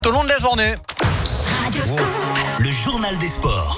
Tout au long de la journée. Le journal des sports.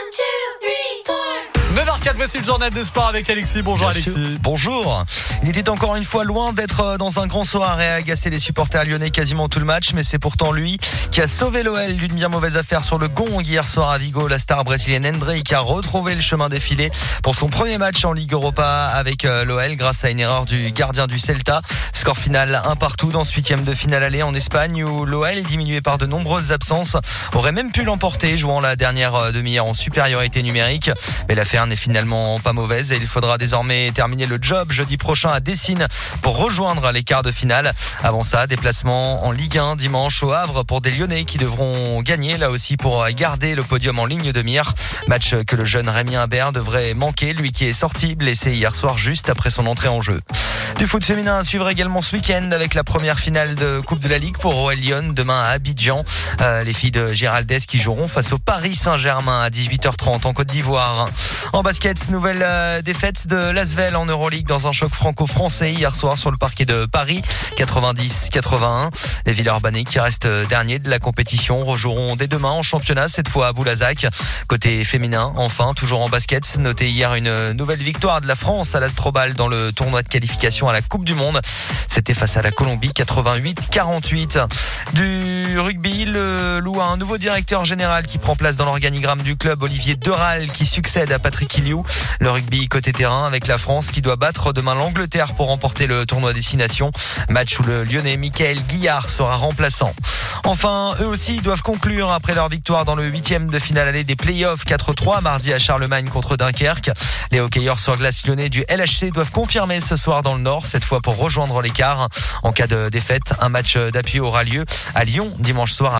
9h04, voici le journal des sports avec Alexis. Bonjour Alexis. Bonjour. Il était encore une fois loin d'être dans un grand soir et agacer les supporters lyonnais quasiment tout le match, mais c'est pourtant lui qui a sauvé l'OL d'une bien mauvaise affaire sur le gong hier soir à Vigo. La star brésilienne Endrick a retrouvé le chemin défilé pour son premier match en Ligue Europa avec l'OL grâce à une erreur du gardien du Celta. Score final 1-1 dans ce 8e de finale aller en Espagne où l'OL, diminué par de nombreuses absences, aurait même pu l'emporter jouant la dernière demi-heure en supériorité numérique. Mais l'affaire n'est finalement pas mauvaise et il faudra désormais terminer le job jeudi prochain à Dessine pour rejoindre les quarts de finale. Avant ça, déplacement en Ligue 1 dimanche au Havre pour des Lyonnais qui devront gagner là aussi pour garder le podium en ligne de mire. Match que le jeune Rémi Imbert devrait manquer, lui qui est sorti blessé hier soir juste après son entrée en jeu. Du foot féminin à suivre également ce week-end avec la première finale de Coupe de la Ligue pour OL Lyon demain à Abidjan. Les filles de Géraldès qui joueront face au Paris Saint-Germain à 18h30 en Côte d'Ivoire. En basket, nouvelle défaite de l'Asvel en Euroleague dans un choc franco-français hier soir sur le parquet de Paris, 90-81. Les Villeurbanais qui restent derniers de la compétition rejoueront dès demain en championnat, cette fois à Boulazac. Côté féminin, enfin, toujours en basket, notez hier une nouvelle victoire de la France à l'Astrobal dans le tournoi de qualification à la Coupe du Monde. C'était face à la Colombie, 88-48. Du rugby, le Loup a un nouveau directeur général qui prend place dans l'organigramme du club, Olivier Deral, qui succède à Patrick Iliou. Le rugby côté terrain avec la France qui doit battre demain l'Angleterre pour remporter le tournoi Destination. Match où le Lyonnais Michael Guillard sera remplaçant. Enfin, eux aussi doivent conclure après leur victoire dans le 8e de finale aller des playoffs 4-3 mardi à Charlemagne contre Dunkerque. Les hockeyeurs sur glace lyonnais du LHC doivent confirmer ce soir dans le Nord, cette fois pour rejoindre l'écart. En cas de défaite, un match d'appui aura lieu à Lyon dimanche soir.